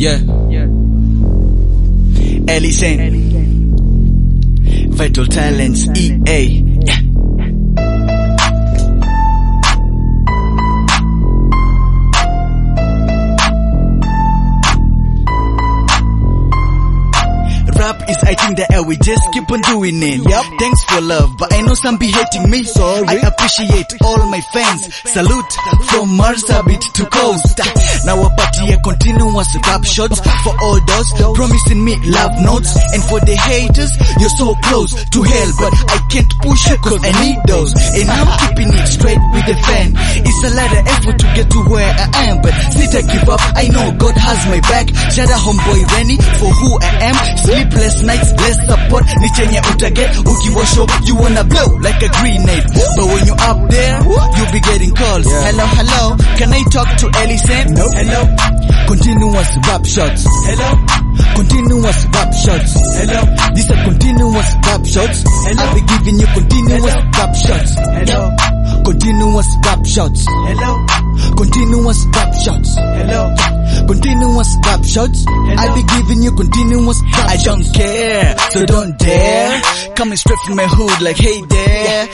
Yeah. Ellison, Vital Talents, EA. Yeah. Rap is I think the air, we just keep on doing it. Yep. Thanks for love, but I know some be hating me. Sorry. I appreciate all my fans. Salute from Marsabit to Coast. Now a party a continuous rap shots for all those promising me love notes. And for the haters, you're so close to hell, but I can't push you cause I need those. And I'm keeping it straight with the fan. It's a lot of effort to get to where I am, but still I give up. I know God has my back. Shout out homeboy Rennie for who I am. Sleepless nights, less support. Ni chenye utaget. Ukiwa show, you wanna blow like a grenade. But when you're up there, you'll be getting calls. Yeah. Hello, hello, can I talk to Ellison? Nope. Hello. Continuous rap shots. Hello. Continuous rap shots. Hello. These are continuous rap shots. Hello. I'll be giving you continuous rap shots. Hello. Continuous rap shots. Hello. Continuous rap shots. Hello. Continuous rap shots. I'll be giving you continuous rap shots. I don't care, so don't dare. Coming straight from my hood like hey there.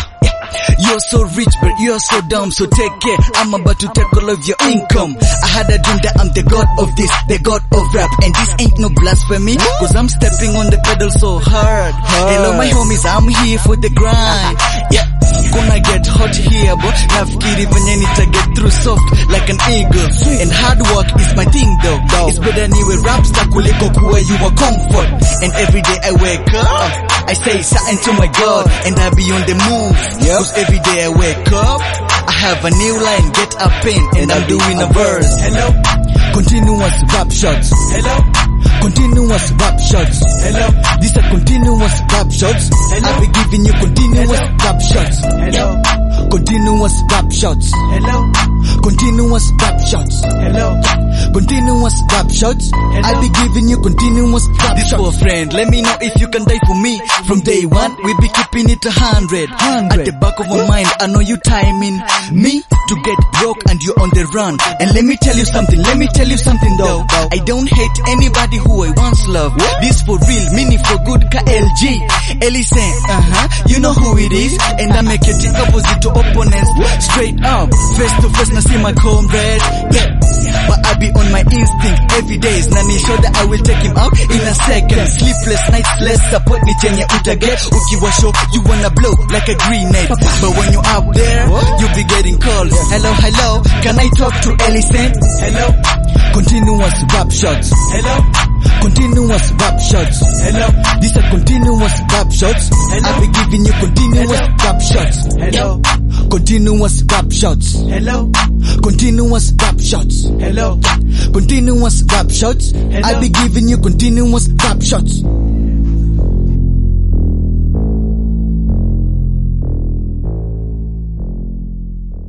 You're so rich but you're so dumb, so take care. I'm about to take all of your income. I had a dream that I'm the god of this, the god of rap. And this ain't no blasphemy, cause I'm stepping on the pedal so hard. Hello my homies, I'm here for the grind. Yeah, gonna get hot here, but nafikiri venye nita get through soft like an eagle. And hard work is my thing though. It's better niwe rap star kuliko kuwe you a comfort. And every day I wake up, I say something to my God, and I be on the move. Cause every day I wake up, I have a new line, get a pen, and I'm doing a verse. Hello. Continuous rap shots. Hello. Continuous rap shots. Hello. These are continuous rap shots. Hello. I'll be giving you continuous rap shots. Hello. Continuous rap shots. Hello. Continuous rap shots. Hello. Continuous rap shots. I'll be giving you continuous rap shots. This for a friend, let me know if you can die for me. From day one, we be keeping it 100. At the back of my mind, I know you timing me to get broke and you're on the run. And let me tell you something though. I don't hate anybody who I once loved. This for real, meaning for good, KLG. Ellison, you know who it is. And I make it opposite to opponents. Straight up, face to face, na see my comrade. Yeah, but I be on my instinct every day. Nani show that I will take him out in a second. Sleepless nights, less support, ni chenye utaget. Ukiwa show, you wanna blow like a grenade. But when you're up there, you'll be getting calls. Hello, hello, can I talk to Ellison? Hello. Continuous rap shots. Hello. Continuous rap shots. Hello. These are continuous rap shots. I'll be giving you continuous rap shots. Hello. Continuous rap shots. Hello. Continuous rap shots. Hello. Continuous rap shots. I'll be giving you continuous rap shots.